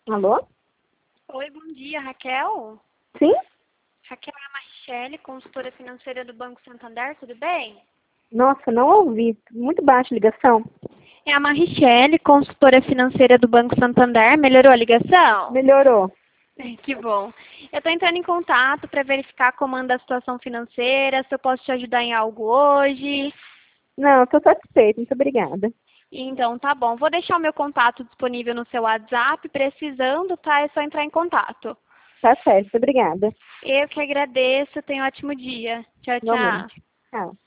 Alô? Oi, bom dia, Raquel. Sim? Raquel é a Maricele, consultora financeira do Banco Santander, tudo bem? Nossa, não ouvi. Muito baixa a ligação. É a Maricele, consultora financeira do Banco Santander. Melhorou a ligação? Melhorou. Que bom. Eu estou entrando em contato para verificar como anda a situação financeira, se eu posso te ajudar em algo hoje. Não, estou satisfeita. Muito obrigada. Então, tá bom. Vou deixar o meu contato disponível no seu WhatsApp. Precisando, tá? É só entrar em contato. Tá certo, obrigada. Eu que agradeço. Tenha um ótimo dia. Tchau, tchau. Igualmente. Tchau.